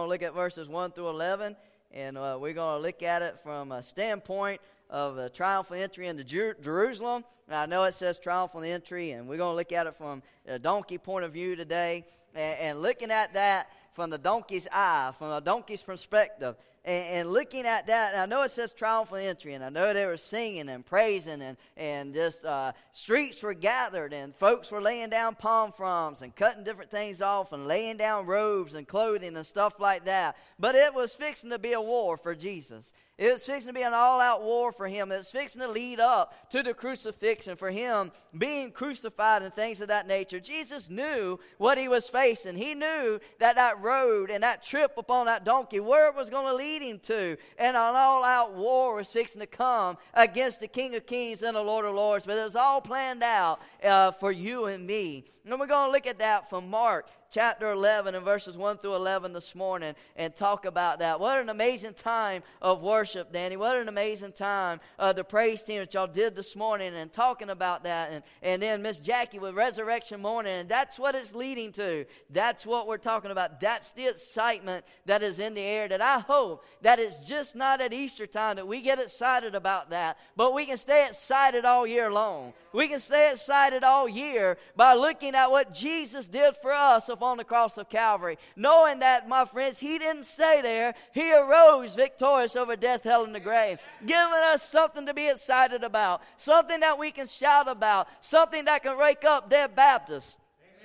to look at verses 1 through 11, and we're going to look at it from a standpoint of the triumphal entry into Jerusalem. Now, I know it says triumphal entry, and we're going to look at it from a donkey point of view today, and looking at that from the donkey's eye, from a donkey's perspective, and looking at that. And I know it says triumphal entry, and I know they were singing and praising, and just streets were gathered, and folks were laying down palm fronds and cutting different things off and laying down robes and clothing and stuff like that. But it was fixing to be a war for Jesus. It was fixing to be an all-out war for him. It was fixing to lead up to the crucifixion, for him being crucified and things of that nature. Jesus knew what he was facing. He knew that road and that trip upon that donkey, where it was going to lead him to. And an all-out war was fixing to come against the King of Kings and the Lord of Lords. But it was all planned out for you and me. And we're going to look at that from Mark chapter 11 and verses 1 through 11 this morning and talk about that. What an amazing time of worship, Danny. What an amazing time the praise team that y'all did this morning and talking about that. And then Miss Jackie with Resurrection Morning. And that's what it's leading to. That's what we're talking about. That's the excitement that is in the air, that I hope that it's just not at Easter time that we get excited about that, but we can stay excited all year long. We can stay excited all year by looking at what Jesus did for us on the cross of Calvary, knowing that, my friends, he didn't stay there. He arose victorious over death, hell, and the grave, giving us something to be excited about, something that we can shout about, something that can wake up dead Baptists.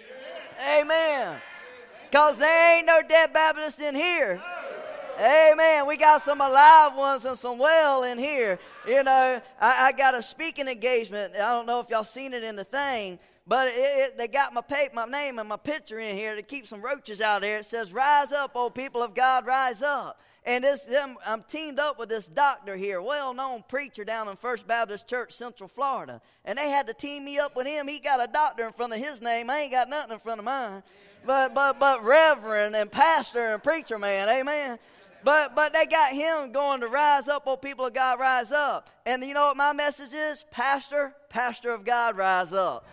Amen. Because there ain't no dead Baptists in here. Amen. We got some alive ones and some well in here. You know, I got a speaking engagement. I don't know if y'all seen it in the thing, but they got my name and my picture in here to keep some roaches out there. It says, "Rise up, O people of God, rise up." And I'm teamed up with this doctor here, well-known preacher down in First Baptist Church, Central Florida. And they had to team me up with him. He got a doctor in front of his name. I ain't got nothing in front of mine. But reverend and pastor and preacher man, amen. But they got him going to rise up, oh people of God, rise up. And you know what my message is? Pastor of God, rise up.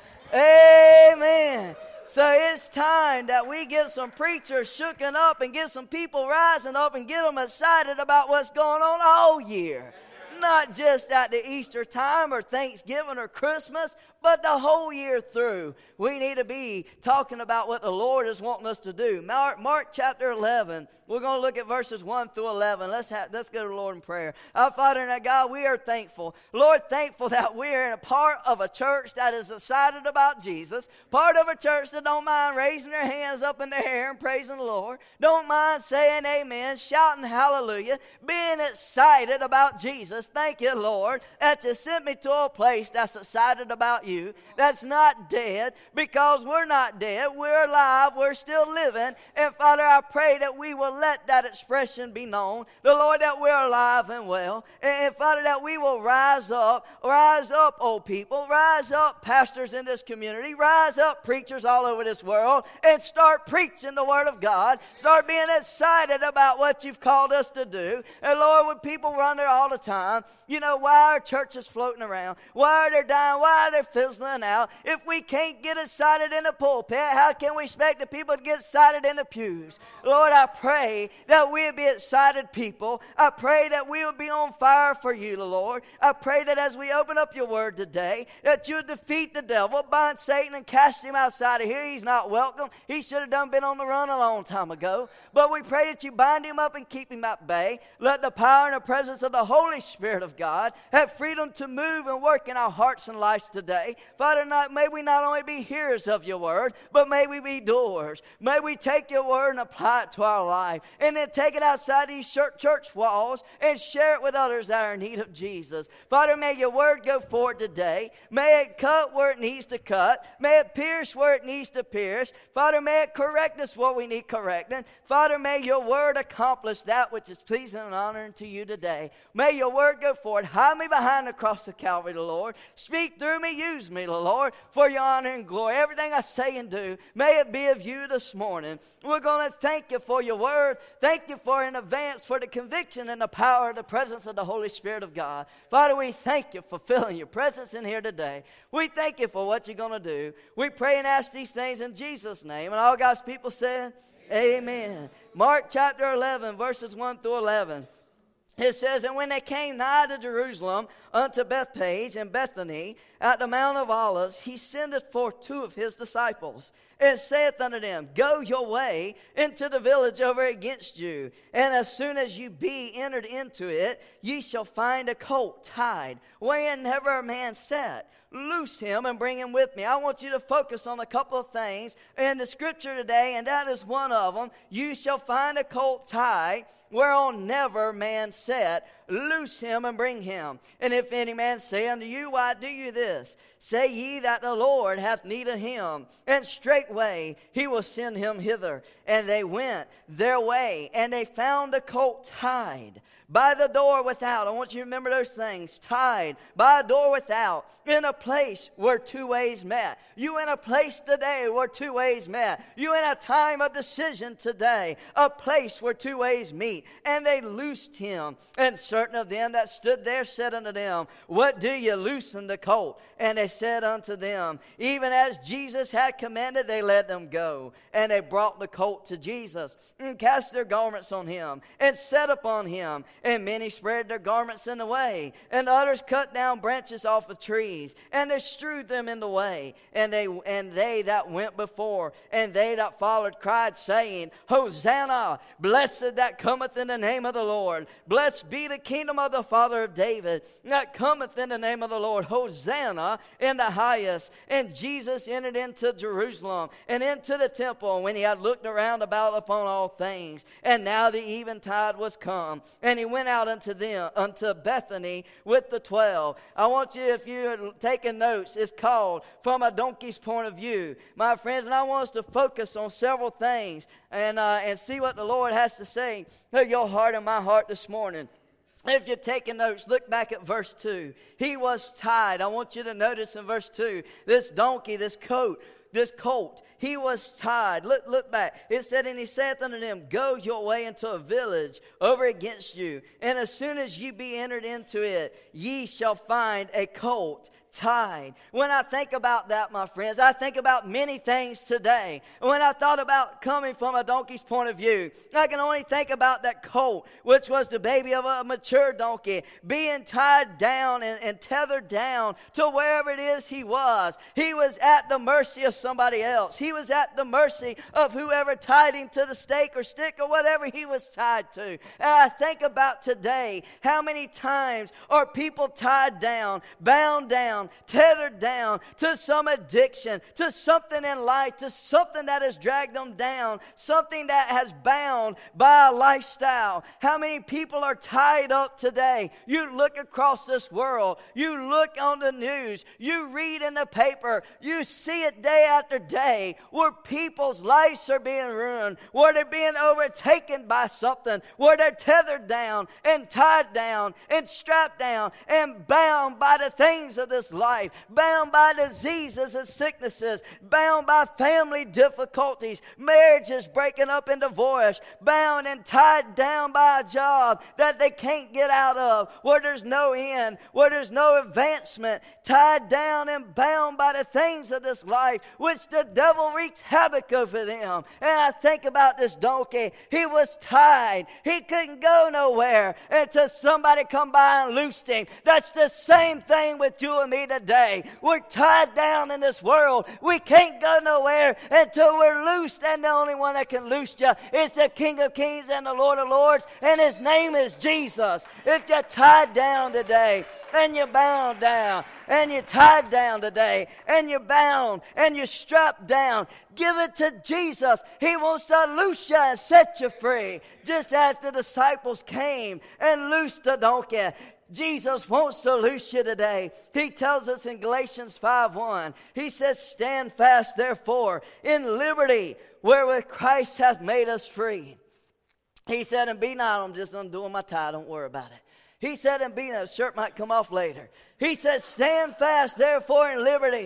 Amen. So it's time that we get some preachers shooken up and get some people rising up and get them excited about what's going on all year. Not just at the Easter time or Thanksgiving or Christmas, but the whole year through. We need to be talking about what the Lord is wanting us to do. Mark chapter 11, we're going to look at verses 1 through 11. Let's go to the Lord in prayer. Our Father and our God, we are thankful. Lord, thankful that we are in a part of a church that is excited about Jesus, part of a church that don't mind raising their hands up in the air and praising the Lord, don't mind saying amen, shouting hallelujah, being excited about Jesus. Thank you, Lord, that you sent me to a place that's excited about you, that's not dead, because we're not dead, we're alive, we're still living. And Father, I pray that we will let that expression be known, the Lord, that we're alive and well. And Father, that we will rise up, oh people, rise up, pastors in this community, rise up, preachers all over this world, and start preaching the Word of God, start being excited about what you've called us to do. And Lord, when people run there all the time, you know, why are churches floating around? Why are they dying? Why are they fizzling out? If we can't get excited in the pulpit, how can we expect the people to get excited in the pews? Lord, I pray that we'll be excited people. I pray that we will be on fire for you, Lord. I pray that as we open up your word today, that you'll defeat the devil, bind Satan, and cast him outside of here. He's not welcome. He should have been on the run a long time ago. But we pray that you bind him up and keep him at bay. Let the power and the presence of the Holy Spirit of God have freedom to move and work in our hearts and lives today. Father, may we not only be hearers of your word, but may we be doers. May we take your word and apply it to our life, and then take it outside these church walls and share it with others that are in need of Jesus. Father, may your word go forward today. May it cut where it needs to cut. May it pierce where it needs to pierce. Father, may it correct us where we need correcting. Father, may your word accomplish that which is pleasing and honoring to you today. May your word go forward. Hide me behind the cross of Calvary, the Lord. Speak through me. Use me, the Lord, for your honor and glory. Everything I say and do, may it be of you this morning. We're going to thank you for your word. Thank you for in advance for the conviction and the power of the presence of the Holy Spirit of God. Father, we thank you for filling your presence in here today. We thank you for what you're going to do. We pray and ask these things in Jesus' name. And all God's people said, Amen. Mark chapter 11, verses 1 through 11. It says, and when they came nigh to Jerusalem, unto Bethphage and Bethany, at the Mount of Olives, he sendeth forth two of his disciples, and saith unto them, go your way into the village over against you, and as soon as you be entered into it, ye shall find a colt tied, wherein never a man sat. Loose him and bring him with me. I want you to focus on a couple of things in the scripture today, and that is one of them. You shall find a colt tied, whereon never man sat. Loose him and bring him. And if any man say unto you, why do you this? Say ye that the Lord hath need of him, and straightway he will send him hither. And they went their way, and they found the colt tied by the door without. I want you to remember those things. Tied by a door without, in a place where two ways met. You in a place today where two ways met. You in a time of decision today, a place where two ways meet. And they loosed him. And certain of them that stood there said unto them, what do you loosen the colt? And they said unto them, even as Jesus had commanded, they let them go. And they brought the colt to Jesus, and cast their garments on him, and set upon him. And many spread their garments in the way, and others cut down branches off of trees, and they strewed them in the way. And they that went before, and they that followed, cried, saying, Hosanna, blessed that cometh in the name of the Lord. Blessed be the kingdom of the Father of David, that cometh in the name of the Lord. Hosanna in the highest. And Jesus entered into Jerusalem, and into the temple, when he had looked around about upon all things. And now the eventide was come, and he went out unto Bethany with the 12. I want you, if you're taking notes, it's called From a Donkey's Point of View, my friends. And I want us to focus on several things and see what the Lord has to say to your heart and my heart this morning. If you're taking notes, look back at verse 2. He was tied. I want you to notice in verse 2, this donkey, this colt, he was tied. Look back. It said, and he saith unto them, go your way into a village over against you, and as soon as ye be entered into it, ye shall find a colt tied. When I think about that, my friends, I think about many things today. When I thought about coming from a donkey's point of view, I can only think about that colt, which was the baby of a mature donkey, being tied down and tethered down to wherever it is he was. He was at the mercy of somebody else. He was at the mercy of whoever tied him to the stake or stick or whatever he was tied to. And I think about today, how many times are people tied down, bound down, tethered down to some addiction, to something in life, to something that has dragged them down, something that has bound by a lifestyle. How many people are tied up today? You look across this world, you look on the news, you read in the paper, you see it day after day, where people's lives are being ruined, where they're being overtaken by something, where they're tethered down and tied down and strapped down and bound by the things of this life, bound by diseases and sicknesses, bound by family difficulties, marriages breaking up and divorce, bound and tied down by a job that they can't get out of, where there's no end, where there's no advancement, tied down and bound by the things of this life, which the devil wreaks havoc over them. And I think about this donkey. He was tied. He couldn't go nowhere until somebody come by and loosed him. That's the same thing with you and me today. We're tied down in this world. We can't go nowhere until we're loosed, and the only one that can loose you is the King of Kings and the Lord of Lords, and his name is Jesus. If you're tied down today, and you're bound down, and you're tied down today, and you're bound, and you're strapped down, give it to Jesus. He wants to loose you and set you free, just as the disciples came and loosed the donkey. Jesus wants to loose you today. He tells us in Galatians 5:1, he says, stand fast therefore in liberty wherewith Christ hath made us free. He said, and be not, I'm just undoing my tie, don't worry about it. He said, and be not, shirt might come off later. He said, stand fast therefore in liberty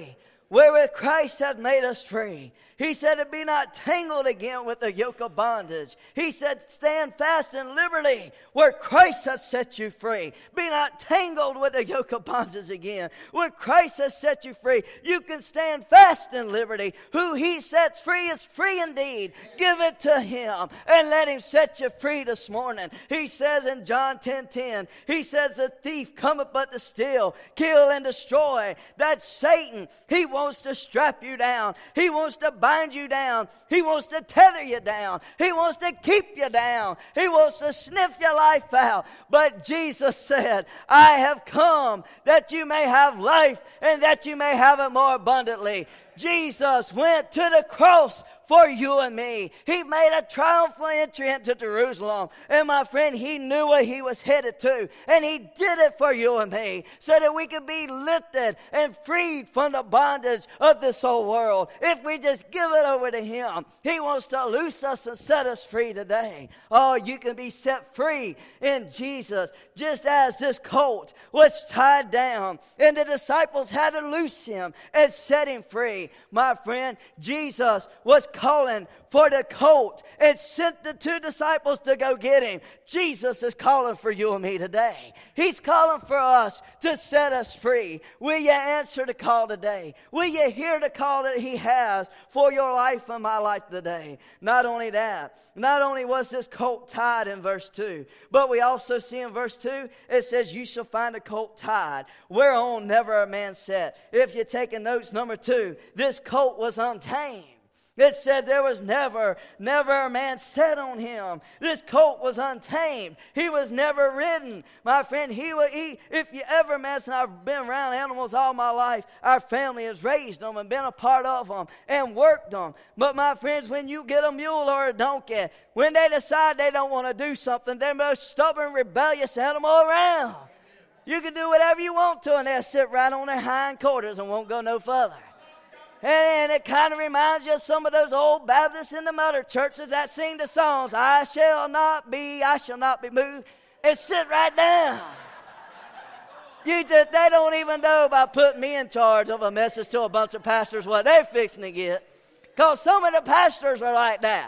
wherewith Christ hath made us free. He said to be not tangled again with the yoke of bondage. He said stand fast in liberty where Christ hath set you free. Be not tangled with the yoke of bondage again. When Christ has set you free, you can stand fast in liberty. Who he sets free is free indeed. Give it to him and let him set you free this morning. He says in John 10:10, he says the thief cometh but to steal, kill, and destroy. That's Satan. He wants to strap you down. He wants to bind you down. He wants to tether you down. He wants to keep you down. He wants to sniff your life out. But Jesus said, I have come that you may have life and that you may have it more abundantly. Jesus went to the cross for you and me. He made a triumphal entry into Jerusalem. And my friend, he knew where he was headed to. And he did it for you and me so that we could be lifted and freed from the bondage of this old world. If we just give it over to him, he wants to loose us and set us free today. Oh, you can be set free in Jesus. Just as this colt was tied down and the disciples had to loose him and set him free. My friend, Jesus was calling for the colt and sent the two disciples to go get him. Jesus is calling for you and me today. He's calling for us to set us free. Will you answer the call today? Will you hear the call that he has for your life and my life today? Not only that, not only was this colt tied in verse 2, but we also see in verse 2, it says, you shall find a colt tied, whereon never a man sat. If you're taking notes, number 2, this colt was untamed. It said there was never a man set on him. This colt was untamed. He was never ridden. My friend, if you ever mess, and I've been around animals all my life, our family has raised them and been a part of them and worked them. But my friends, when you get a mule or a donkey, when they decide they don't want to do something, they're the most stubborn, rebellious animal around. You can do whatever you want to, and they'll sit right on their hind quarters and won't go no further. And it kind of reminds you of some of those old Baptists in the mother churches that sing the songs, I shall not be moved, and sit right down. They don't even know about putting me in charge of a message to a bunch of pastors what they're fixing to get. Because some of the pastors are like that.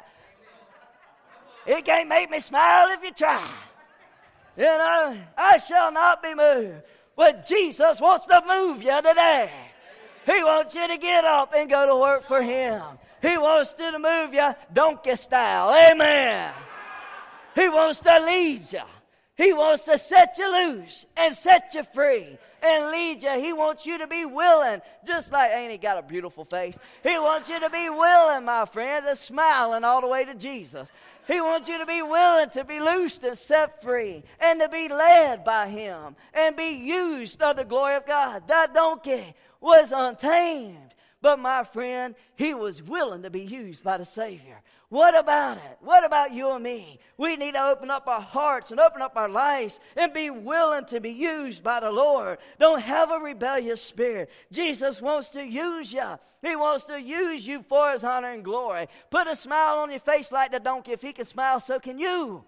It can't make me smile if you try. You know, I shall not be moved. But Jesus wants to move you today. He wants you to get up and go to work for him. He wants to move you donkey style. Amen. He wants to lead you. He wants to set you loose and set you free and lead you. He wants you to be willing, just like, ain't he got a beautiful face? He wants you to be willing, my friend, to smiling all the way to Jesus. He wants you to be willing to be loosed and set free and to be led by him and be used of the glory of God. That donkey was untamed, but my friend, he was willing to be used by the Savior. What about it? What about you and me? We need to open up our hearts and open up our lives and be willing to be used by the Lord. Don't have a rebellious spirit. Jesus wants to use you. He wants to use you for his honor and glory. Put a smile on your face like the donkey. If he can smile, so can you.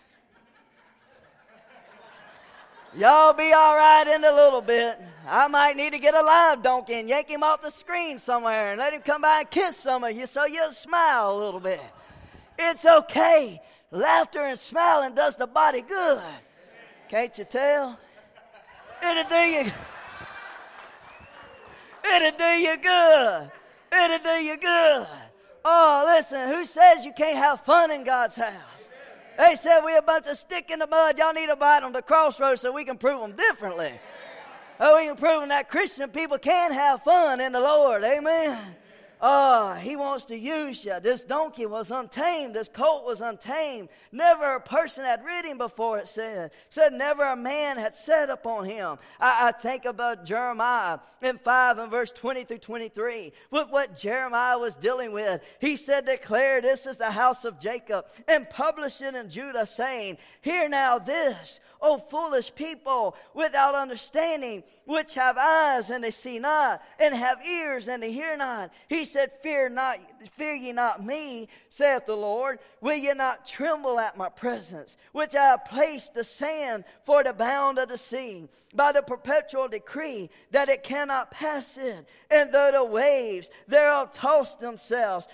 Y'all be all right in a little bit. I might need to get a live donkey and yank him off the screen somewhere and let him come by and kiss some of you so you'll smile a little bit. It's okay. Laughter and smiling does the body good. Can't you tell? It'll do you good. It'll do you good. Oh, listen, who says you can't have fun in God's house? They said we're a bunch of stick in the mud. Y'all need to bite on the crossroads so we can prove them differently. Oh, we can prove them that Christian people can have fun in the Lord. Amen. Oh, he wants to use you. This donkey was untamed. This colt was untamed. Never a person had ridden him before, it said. It said never a man had sat upon him. I think about Jeremiah in 5 and verse 20 through 23. With what Jeremiah was dealing with. He said, declare this is the house of Jacob and publish it in Judah, saying, hear now this, O foolish people, without understanding, which have eyes and they see not, and have ears and they hear not. He said, fear not, ye not me, saith the Lord? Will ye not tremble at my presence, which I have placed the sand for the bound of the sea, by the perpetual decree that it cannot pass it? And though the waves thereof toss themselves,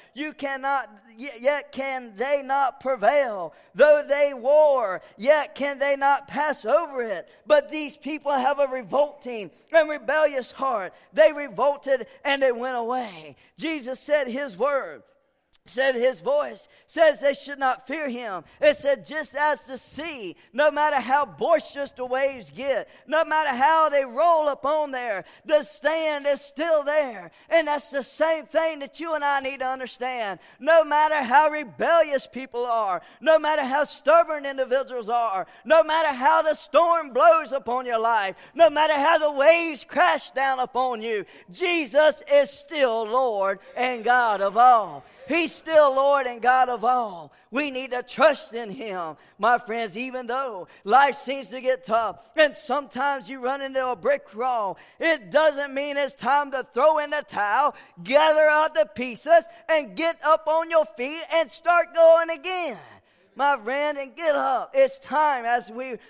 yet can they not prevail. Though they war, yet can they not pass over it. But these people have a revolting and rebellious heart. They revolted and they went away. Jesus said his word, said his voice, says they should not fear him. It said just as the sea, no matter how boisterous the waves get, no matter how they roll up on there, the sand is still there. And that's the same thing that you and I need to understand. No matter how rebellious people are, no matter how stubborn individuals are, no matter how the storm blows upon your life, no matter how the waves crash down upon you, Jesus is still Lord and God of all. He's still Lord and God of all. We need to trust in him, my friends, even though life seems to get tough and sometimes you run into a brick wall. It doesn't mean it's time to throw in the towel, gather out the pieces, and get up on your feet and start going again. My friend, and get up. It's time, as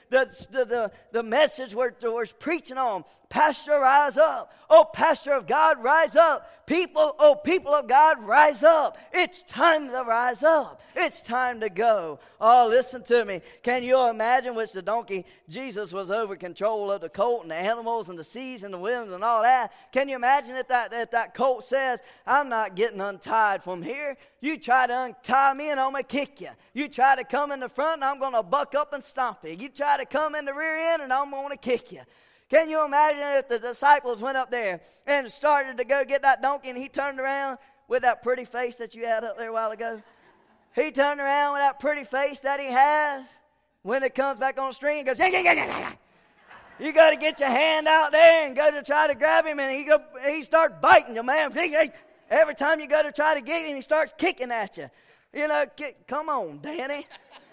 the message we're preaching on. Pastor, rise up. Oh, pastor of God, rise up. People of God, rise up. It's time to rise up. It's time to go. Oh, listen to me. Can you imagine which the donkey, Jesus was over control of the colt and the animals and the seas and the winds and all that. Can you imagine if that colt says, I'm not getting untied from here. You try to untie me and I'm going to kick you. You try to come in the front and I'm going to buck up and stomp you. You try to come in the rear end and I'm going to kick you. Can you imagine if the disciples went up there and started to go get that donkey and he turned around with that pretty face that you had up there a while ago? He turned around with that pretty face that he has. When it comes back on the string, he goes, yeah. You got to get your hand out there and go to try to grab him, and he starts biting you, man. Every time you go to try to get him, he starts kicking at you. You know, come on, Danny.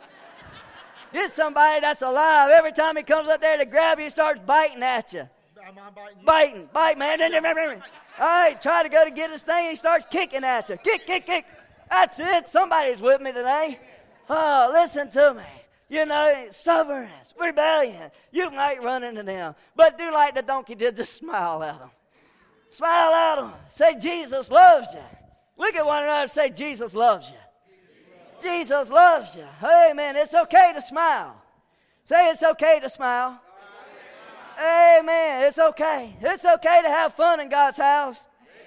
Get somebody that's alive. Every time he comes up there to grab you, he starts biting at you. Am I biting you? Bite, man. All right, try to go to get his thing, he starts kicking at you. Kick. That's it. Somebody's with me today. Oh, listen to me. You know, stubbornness, rebellion. You might run into them. But do like the donkey did, just smile at them. Smile at them. Say, Jesus loves you. Look at one another and say, Jesus loves you. Jesus loves you. Amen. It's okay to smile. Say it's okay to smile. Amen. It's okay. It's okay to have fun in God's house.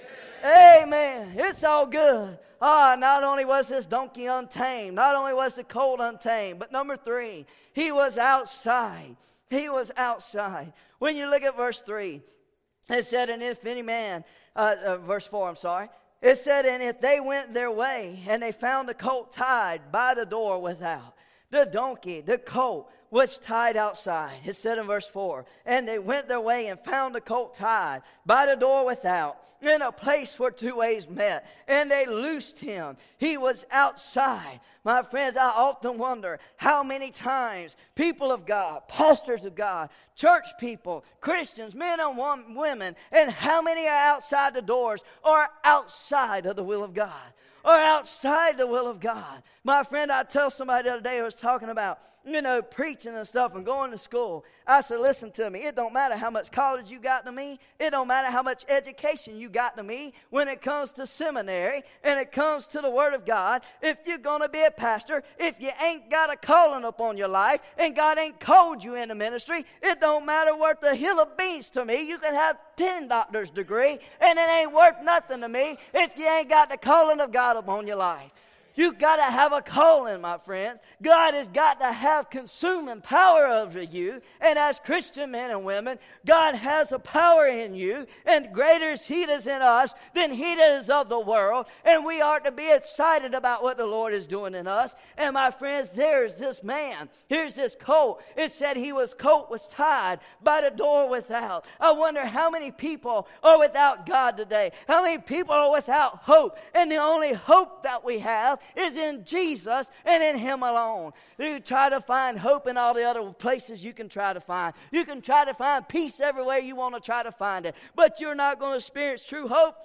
Amen. It's all good. Not only was this donkey untamed, not only was the colt untamed, but number 3, he was outside. He was outside. When you look at verse 3, it said, and if any man, verse 4, I'm sorry. It said, and if they went their way, and they found the colt tied by the door without, the donkey, the colt, was tied outside. It said in verse 4, and they went their way and found the colt tied by the door without, in a place where 2 ways met, and they loosed him. He was outside. My friends, I often wonder how many times people of God, pastors of God, church people, Christians, men and women, and how many are outside the doors or outside of the will of God, or outside the will of God. My friend, I tell somebody the other day, I was talking about, preaching and stuff and going to school. I said, listen to me. It don't matter how much college you got to me. It don't matter how much education you got to me. When it comes to seminary and it comes to the Word of God, if you're going to be a pastor, if you ain't got a calling upon your life and God ain't called you into ministry, it don't matter worth a hill of beans to me. You can have 10 doctor's degree and it ain't worth nothing to me if you ain't got the calling of God upon your life. You got to have a calling, my friends. God has got to have consuming power over you. And as Christian men and women, God has a power in you. And greater is He that is in us than he that is of the world. And we are to be excited about what the Lord is doing in us. And my friends, there's this man. Here's this colt. It said colt was tied by the door without. I wonder how many people are without God today. How many people are without hope. And the only hope that we have is in Jesus and in Him alone. You try to find hope in all the other places you can try to find. You can try to find peace everywhere you want to try to find it. But you're not going to experience true hope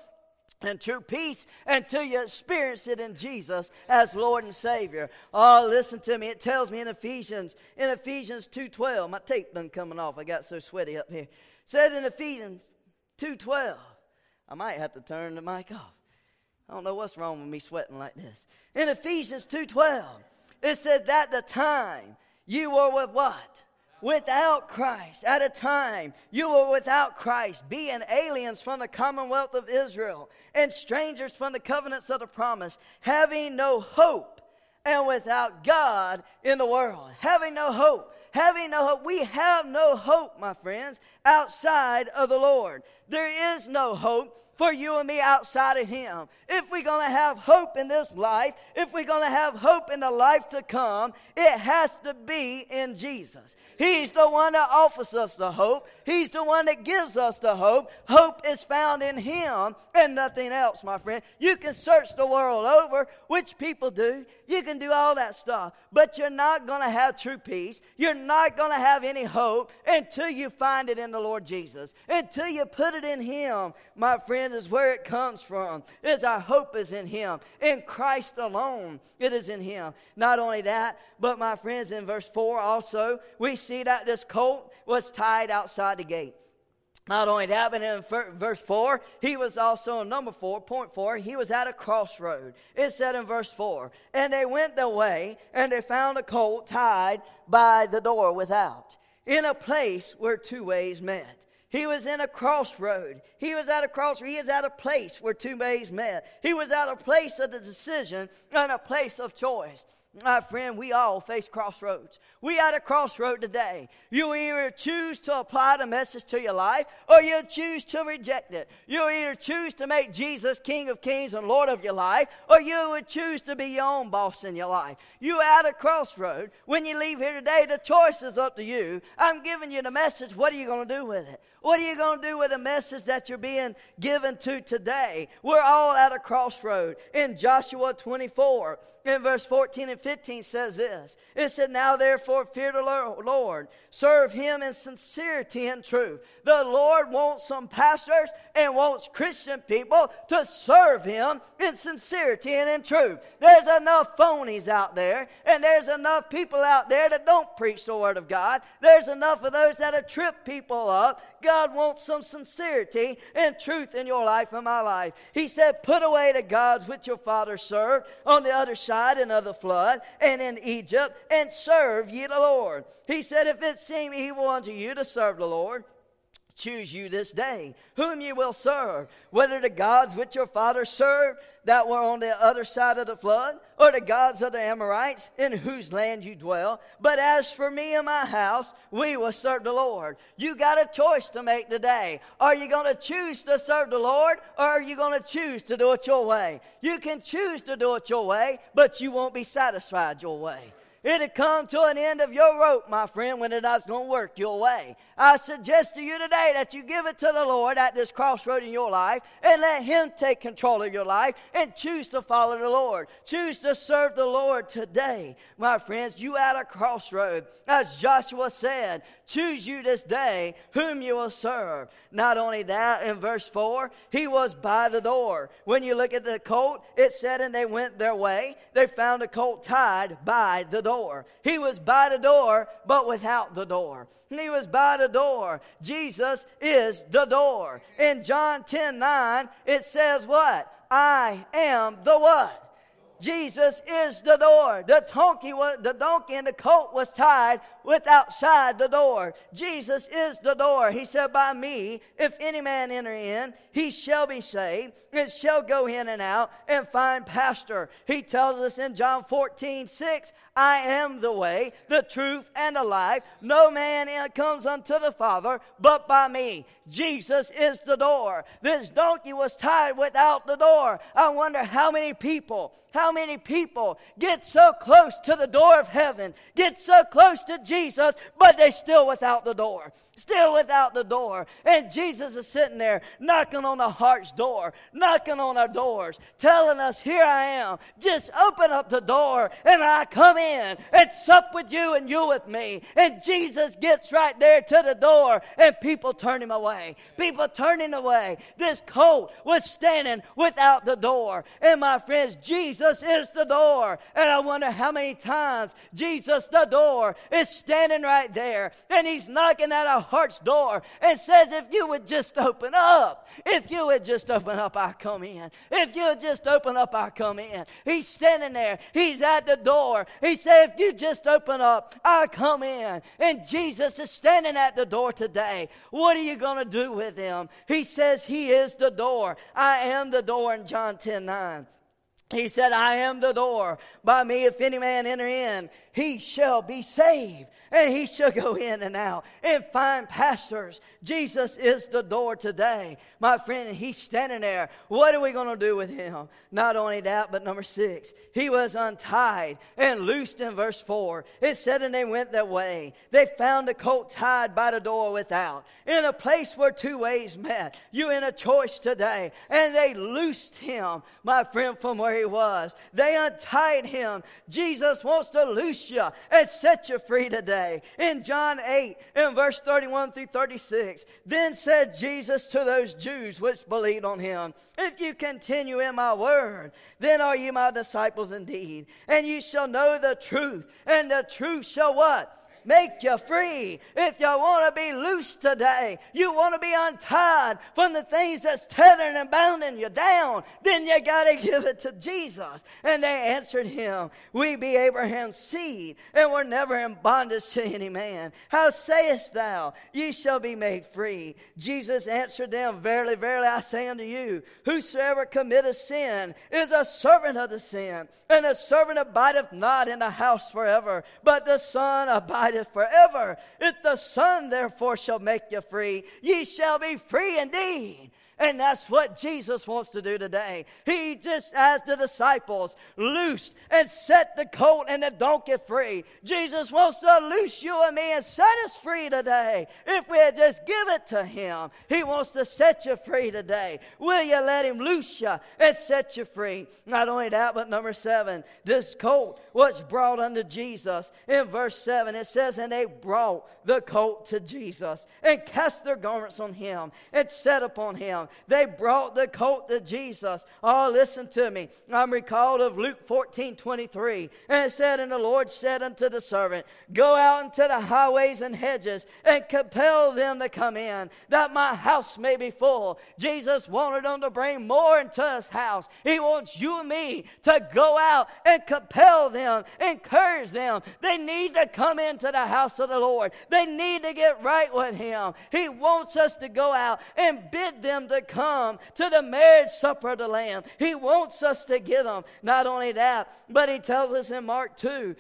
and true peace until you experience it in Jesus as Lord and Savior. Oh, listen to me. It tells me in Ephesians 2:12. My tape done coming off. I got so sweaty up here. It says in Ephesians 2:12. I might have to turn the mic off. I don't know what's wrong with me sweating like this. In Ephesians 2:12, it said that the time you were with what? Without Christ. At a time you were without Christ, being aliens from the commonwealth of Israel and strangers from the covenants of the promise, having no hope and without God in the world. Having no hope. Having no hope. We have no hope, my friends, outside of the Lord. There is no hope for you and me outside of Him. If we're going to have hope in this life, if we're going to have hope in the life to come, it has to be in Jesus. He's the one that offers us the hope. He's the one that gives us the hope. Hope is found in Him and nothing else, my friend. You can search the world over, which people do. You can do all that stuff. But you're not going to have true peace. You're not going to have any hope until you find it in the Lord Jesus. Until you put it in Him, my friend, is where it comes from. Our hope is in Him. In Christ alone, it is in Him. Not only that, but my friends, in verse 4 also, we see that this colt was tied outside the gate. Not only that, but in verse 4, he was also, number 4, point 4, he was at a crossroad. It said in verse 4, and they went their way, and they found a colt tied by the door without, in a place where two ways met. He was in a crossroad. He was at a crossroad. He is at a place where two ways met. He was at a place of the decision and a place of choice. My friend, we all face crossroads. We at a crossroad today. You either choose to apply the message to your life, or you choose to reject it. You either choose to make Jesus King of Kings and Lord of your life, or you would choose to be your own boss in your life. You at a crossroad. When you leave here today, the choice is up to you. I'm giving you the message. What are you going to do with it? What are you going to do with the message that you're being given to today? We're all at a crossroad. In Joshua 24, in verse 14 and 15 says this. It said, now therefore fear the Lord. Serve Him in sincerity and truth. The Lord wants some pastors and wants Christian people to serve Him in sincerity and in truth. There's enough phonies out there, and there's enough people out there that don't preach the Word of God. There's enough of those that have tripped people up. God wants some sincerity and truth in your life and my life. He said, put away the gods which your fathers served on the other side and of the flood and in Egypt, and serve ye the Lord. He said, if it seem evil unto you to serve the Lord, choose you this day whom you will serve, whether the gods which your fathers served that were on the other side of the flood, or the gods of the Amorites in whose land you dwell. But as for me and my house, we will serve the Lord. You got a choice to make today. Are you going to choose to serve the Lord, or are you going to choose to do it your way? You can choose to do it your way, but you won't be satisfied your way. It'll come to an end of your rope, my friend, when it's not going to work your way. I suggest to you today that you give it to the Lord at this crossroad in your life and let Him take control of your life and choose to follow the Lord. Choose to serve the Lord today. My friends, you at a crossroad. As Joshua said, choose you this day whom you will serve. Not only that, in verse 4, he was by the door. When you look at the colt, it said, and they went their way. They found the colt tied by the door. He was by the door, but without the door. He was by the door. Jesus is the door. In John 10:9, it says what? I am the what? Jesus is the door. The donkey and the colt was tied with outside the door. Jesus is the door. He said, by me, if any man enter in, he shall be saved, and shall go in and out and find pasture. He tells us in John 14:6, I am the way, the truth, and the life. No man comes unto the Father but by me. Jesus is the door. This donkey was tied without the door. I wonder how many people get so close to the door of heaven, get so close to Jesus, but they're still without the door. Still without the door. And Jesus is sitting there knocking on the heart's door, knocking on our doors, telling us, here I am. Just open up the door and I come in and sup with you and you with me. And Jesus gets right there to the door, and people turn him away. People turning away. This colt was standing without the door. And my friends, Jesus is the door. And I wonder how many times Jesus, the door, is standing right there. And he's knocking at our heart's door and says, if you would just open up. If you would just open up, I come in. If you would just open up, I come in. He's standing there. He's at the door. He said, if you just open up, I come in. And Jesus is standing at the door today. What are you going to do with him? He says he is the door. I am the door in John 10:9. He said, I am the door. By me, if any man enter in, he shall be saved. And he shall go in and out and find pastors. Jesus is the door today. My friend, he's standing there. What are we going to do with him? Not only that, but number 6, he was untied and loosed in verse 4. It said, and they went their way. They found the colt tied by the door without, in a place where two ways met. You in a choice today. And they loosed him, my friend, from where he was. They untied him. Jesus wants to loose you and set you free today. In John 8, in verse 31 through 36, then said Jesus to those Jews which believed on him, if you continue in my word, then are you my disciples indeed. And you shall know the truth, and the truth shall what? Make you free. If you want to be loose today, you want to be untied from the things that's tethering and bounding you down, then you got to give it to Jesus. And they answered him, we be Abraham's seed, and we're never in bondage to any man. How sayest thou, ye shall be made free? Jesus answered them, verily, verily, I say unto you, whosoever committeth sin is a servant of the sin, and a servant abideth not in the house forever, but the Son abideth forever. If the Son therefore shall make you free, ye shall be free indeed. And that's what Jesus wants to do today. He just, as the disciples, loosed and set the colt and the donkey free. Jesus wants to loose you and me and set us free today. If we just give it to him, he wants to set you free today. Will you let him loose you and set you free? Not only that, but number 7, this colt was brought unto Jesus. In verse 7, it says, and they brought the colt to Jesus and cast their garments on him and set upon him. They brought the colt to Jesus. Oh, listen to me. I'm recalled of Luke 14:23. And it said, and the Lord said unto the servant, go out into the highways and hedges and compel them to come in, that my house may be full. Jesus wanted them to bring more into his house. He wants you and me to go out and compel them, encourage them. They need to come into the house of the Lord. They need to get right with him. He wants us to go out and bid them to come to the marriage supper of the Lamb. He wants us to get them. Not only that, but he tells us in Mark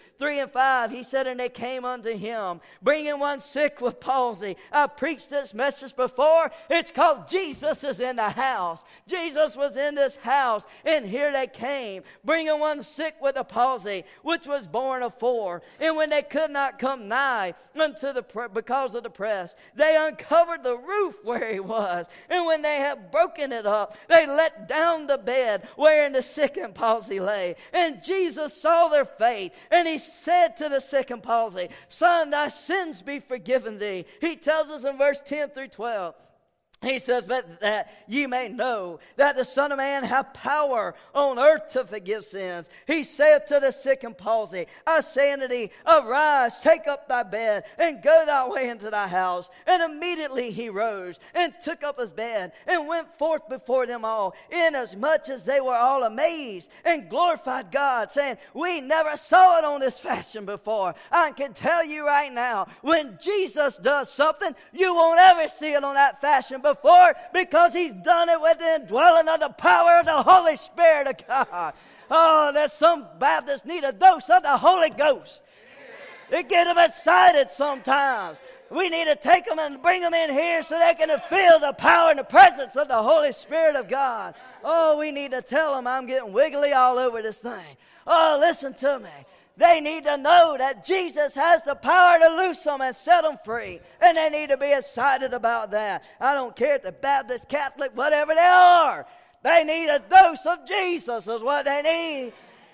2:3-5, he said, and they came unto him, bringing one sick with palsy. I preached this message before. It's called Jesus is in the house. Jesus was in this house, and here they came, bringing one sick with a palsy, which was born of 4. And when they could not come nigh unto because of the press, they uncovered the roof where he was. And when they had broken it up, they let down the bed wherein the sick and palsy lay. And Jesus saw their faith, and he said to the sick and palsy, son, thy sins be forgiven thee. He tells us in verse 10-12. He says, but that ye may know that the Son of Man hath power on earth to forgive sins. He saith to the sick and palsy, I say unto thee, arise, take up thy bed, and go thy way into thy house. And immediately he rose, and took up his bed, and went forth before them all, inasmuch as they were all amazed, and glorified God, saying, we never saw it on this fashion before. I can tell you right now, when Jesus does something, you won't ever see it on that fashion before, because he's done it with the indwelling of the power of the Holy Spirit of God. Oh, there's some Baptists need a dose of the Holy Ghost. They get them excited sometimes. We need to take them and bring them in here so they can feel the power and the presence of the Holy Spirit of God. Oh, we need to tell them I'm getting wiggly all over this thing. Oh, listen to me. They need to know that Jesus has the power to loose them and set them free. And they need to be excited about that. I don't care if they're Baptist, Catholic, whatever they are. They need a dose of Jesus is what they need.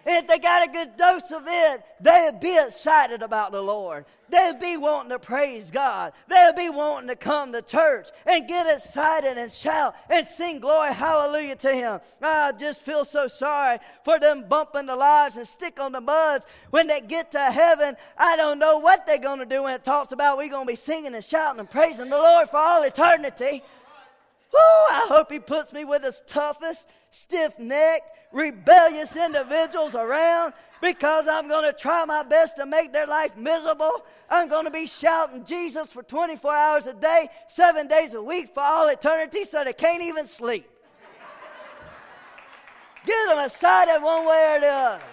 If they got a good dose of it, they'll be excited about the Lord. They'll be wanting to praise God. They'll be wanting to come to church and get excited and shout and sing glory, hallelujah to Him. I just feel so sorry for them bumping the lives and stick on the muds. When they get to heaven, I don't know what they're going to do when it talks about we're going to be singing and shouting and praising the Lord for all eternity. Woo, I hope He puts me with His toughest, stiff-necked, rebellious individuals around, because I'm going to try my best to make their life miserable. I'm going to be shouting Jesus for 24 hours a day, 7 days a week for all eternity, so they can't even sleep. Get them excited one way or the other.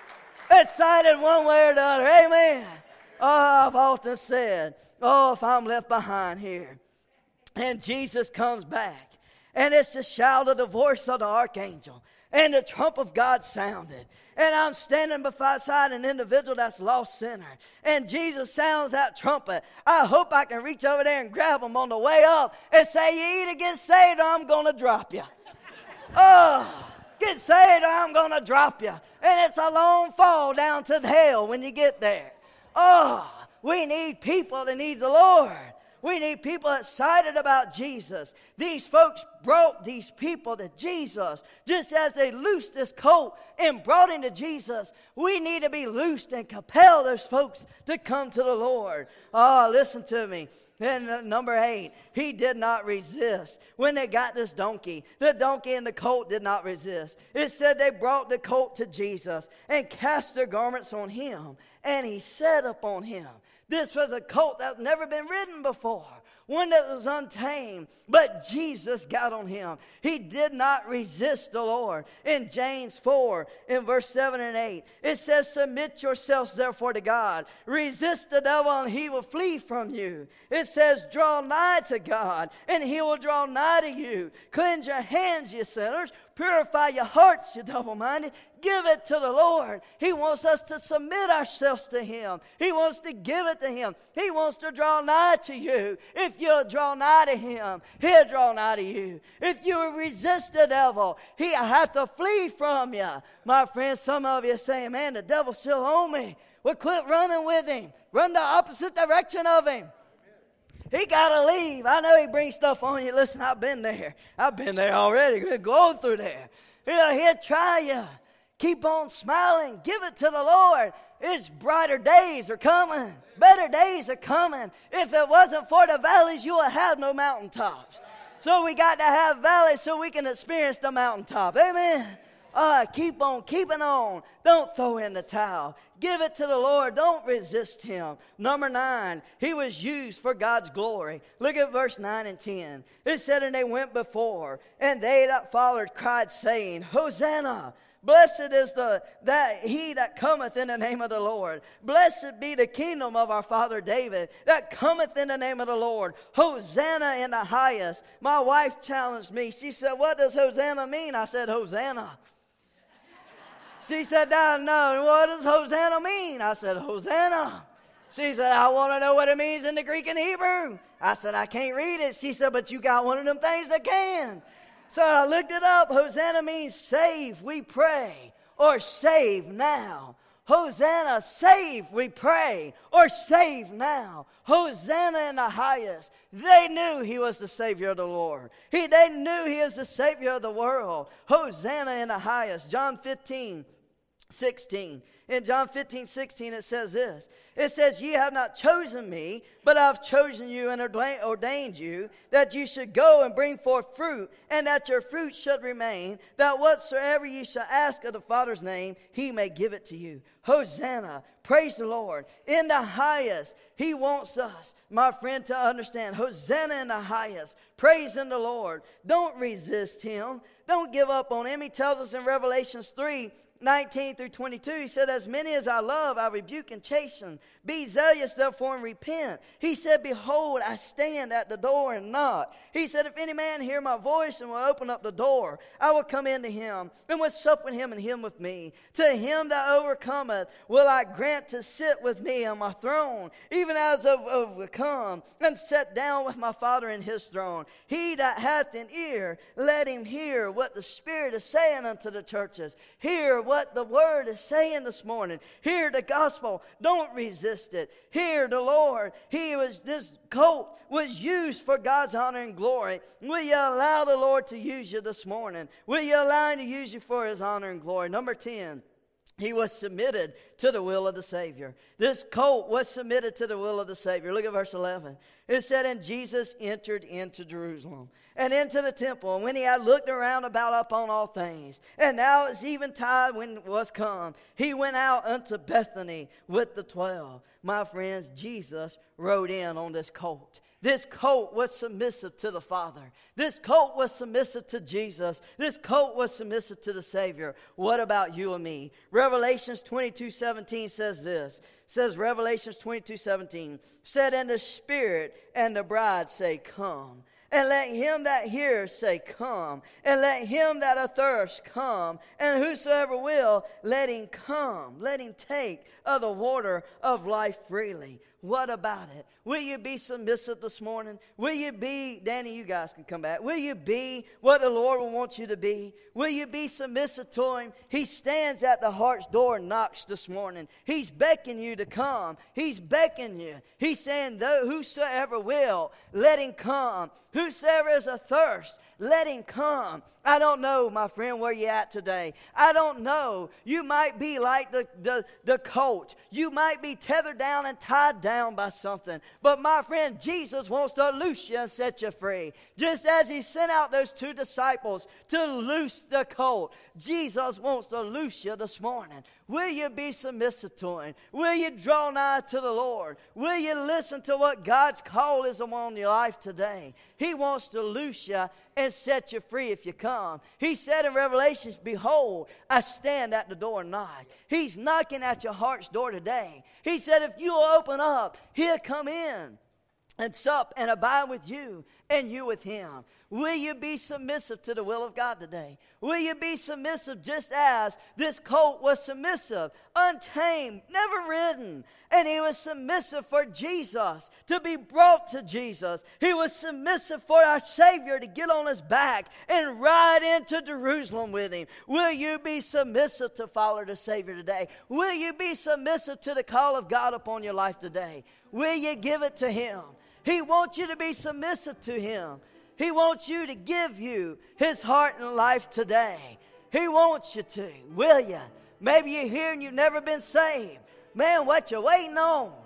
Excited one way or the other. Amen. Oh, I've often said, oh, if I'm left behind here and Jesus comes back, and it's the shout of the voice of the archangel, and the trump of God sounded, and I'm standing beside an individual that's lost sinner, and Jesus sounds that trumpet, I hope I can reach over there and grab him on the way up and say, you either get saved or I'm going to drop you. Oh, get saved or I'm going to drop you. And it's a long fall down to hell when you get there. Oh, we need people that need the Lord. We need people excited about Jesus. These folks brought these people to Jesus. Just as they loosed this colt and brought him to Jesus, we need to be loosed and compel those folks to come to the Lord. Oh, listen to me. And number 8, he did not resist. When they got this donkey, the donkey and the colt did not resist. It said they brought the colt to Jesus and cast their garments on him, and he sat upon him. This was a colt that's never been ridden before, one that was untamed, but Jesus got on him. He did not resist the Lord. In James 4, in verse 7 and 8, it says, submit yourselves therefore to God. Resist the devil and he will flee from you. It says, draw nigh to God and he will draw nigh to you. Cleanse your hands, you sinners. Purify your hearts, you double-minded. Give it to the Lord. He wants us to submit ourselves to Him. He wants to give it to Him. He wants to draw nigh to you. If you'll draw nigh to Him, He'll draw nigh to you. If you will resist the devil, He'll have to flee from you. My friends, some of you are saying, man, the devil's still on me. Well, quit running with him. Run the opposite direction of him. He got to leave. I know he brings stuff on you. Listen, I've been there. I've been there already. We're going through there. He'll try you. Keep on smiling. Give it to the Lord. It's brighter days are coming. Better days are coming. If it wasn't for the valleys, you would have no mountaintops. So we got to have valleys so we can experience the mountaintop. Amen. Keep on keeping on. Don't throw in the towel. Give it to the Lord. Don't resist Him. Number 9, He was used for God's glory. Look at verse 9 and 10. It said, and they went before, and they that followed cried, saying, Hosanna! Blessed is he that cometh in the name of the Lord. Blessed be the kingdom of our father David that cometh in the name of the Lord. Hosanna in the highest. My wife challenged me. She said, what does Hosanna mean? I said, Hosanna. She said, no, what does Hosanna mean? I said, Hosanna. She said, I want to know what it means in the Greek and Hebrew. I said, I can't read it. She said, but you got one of them things that can. So I looked it up. Hosanna means save, we pray, or save now. Hosanna, save, we pray, or save now. Hosanna in the highest. They knew He was the Savior of the Lord. They knew He is the Savior of the world. Hosanna in the highest. John 15:16. In John 15:16 it says this. It says, ye have not chosen me, but I've chosen you and ordained you, that you should go and bring forth fruit, and that your fruit should remain, that whatsoever ye shall ask of the Father's name, He may give it to you. Hosanna, praise the Lord. In the highest, He wants us, my friend, to understand. Hosanna in the highest. Praise in the Lord. Don't resist Him. Don't give up on Him. He tells us in Revelations 3:19 through 22, He said, as many as I love, I rebuke and chasten. Be zealous therefore and repent. He said, behold, I stand at the door and knock. He said, if any man hear my voice and will open up the door, I will come into him and will sup with him and him with me. To him that overcometh will I grant to sit with me on my throne, even as I've overcome, and sat down with my Father in his throne. He that hath an ear, let him hear what the Spirit is saying unto the churches. Hear what the Word is saying this morning. Hear the gospel. Don't resist it. Hear the Lord. This coat was used for God's honor and glory. Will you allow the Lord to use you this morning? Will you allow him to use you for his honor and glory? Number 10. He was submitted to the will of the Savior. This colt was submitted to the will of the Savior. Look at verse 11. It said, and Jesus entered into Jerusalem and into the temple. And when he had looked around about upon all things, and now it's eventide when it was come, he went out unto Bethany with the 12. My friends, Jesus rode in on this colt. This colt was submissive to the Father. This colt was submissive to Jesus. This colt was submissive to the Savior. What about you and me? Revelations 22:17 says this. Says Revelations 22:17. Said, and the Spirit and the bride say, come. And let him that hears say, come. And let him that athirst come. And whosoever will, let him come. Let him take of the water of life freely. What about it? Will you be submissive this morning? Will you be, Danny, you guys can come back. Will you be what the Lord will want you to be? Will you be submissive to him? He stands at the heart's door and knocks this morning. He's beckoning you to come. He's beckoning you. He's saying, whosoever will, let him come. Whosoever is athirst, let him come. I don't know, my friend, where you're at today. I don't know. You might be like the colt. You might be tethered down and tied down by something. But my friend, Jesus wants to loose you and set you free. Just as he sent out those 2 disciples to loose the colt, Jesus wants to loose you this morning. Will you be submissive to him? Will you draw nigh to the Lord? Will you listen to what God's call is on your life today? He wants to loose you and set you free if you come. He said in Revelations, behold, I stand at the door and knock. He's knocking at your heart's door today. He said, if you will open up, he'll come in and sup and abide with you and you with him. Will you be submissive to the will of God today? Will you be submissive just as this colt was submissive, untamed, never ridden? And he was submissive for Jesus to be brought to Jesus. He was submissive for our Savior to get on his back and ride into Jerusalem with him. Will you be submissive to follow the Savior today? Will you be submissive to the call of God upon your life today? Will you give it to him? He wants you to be submissive to him. He wants you to give you his heart and life today. He wants you to. Will you? Maybe you're here and you've never been saved. Man, what you waiting on?